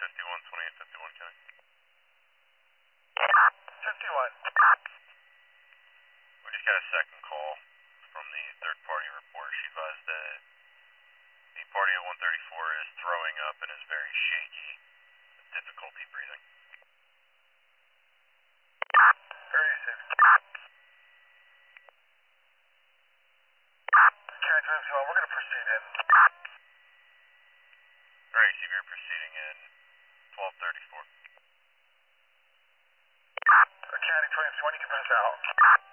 51, 2851, County. 51. We just got a second call from the third party report. She advised that the party at 134 is throwing up and is very shaky, with difficulty breathing. 36. County 21, we're going to proceed in. Alright, CB, you're proceeding in 1234. County 21, you can pass out.